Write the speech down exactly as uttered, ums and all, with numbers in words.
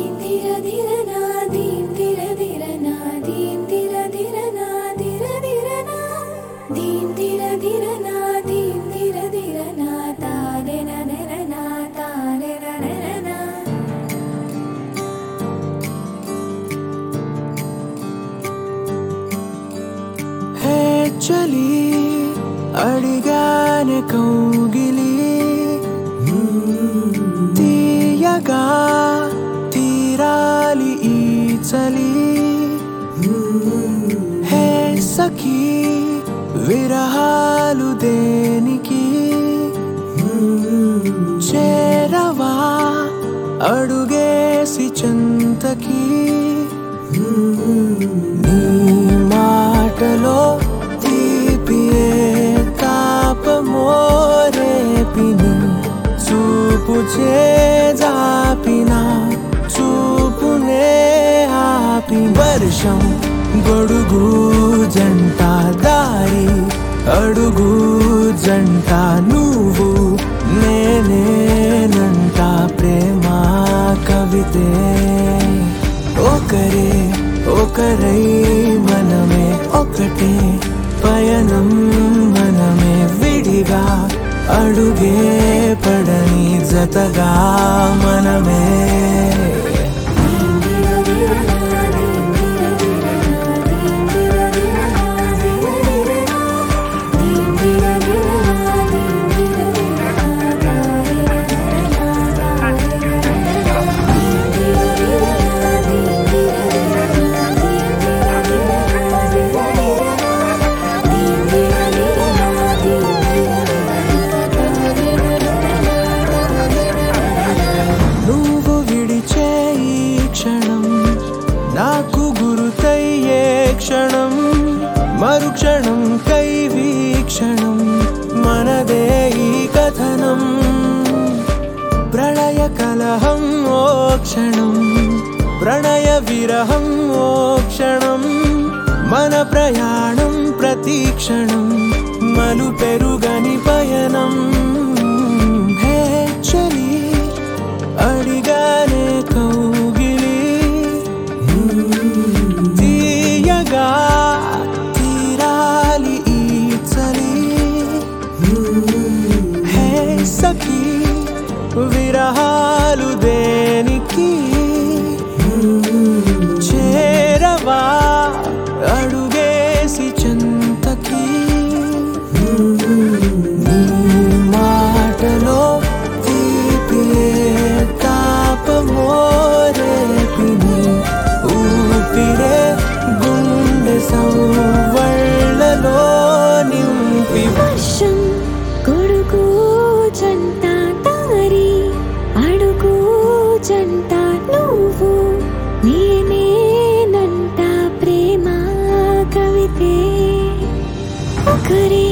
చలి అడిగానే కౌగిలి తీయగా తీరాలి ఈ చలి హే సఖీ విరహాలు దేనికి చేరవా అడుగేసి చెంతకి నీ మాటలో తాపమోరేపిని చూపు చేజాపిన చూపునే ఆపి వర్షం గొడుగు జంట దారి అడుగు జంట నువ్వు నేనేనంట ప్రేమ కవితే ఒకరే ఒకరై మనమే ఒకటే పయనం మనమే విడిగా అడుగే పడని జతగా మనమే నాకు గురుతయ్యే క్షణం మరుక్షణం కై వీక్షణం మనదే ఈ కథనం ప్రళయ కలహం ఓ క్షణం ప్రణయ విరహం ఓ క్షణం మన ప్రయాణం ప్రతి క్షణం మలు పెరుగని పయనం హే చలి అడిగానే కౌగిలి తీయగా తీరాలి ఈ చలి హే సఖీ విరహాలు దేనికి చేరవా అడుగేసి చెంతకి నీ మాటలో తీపియే తాపమోరేపిని ఊపిరే గుండె సౌవళ్ళలో నింపి వర్షం గొడుగు జంట దారి అడుగు జంట నువ్వు నేనేనంట ప్రేమ కవితే ఒకరే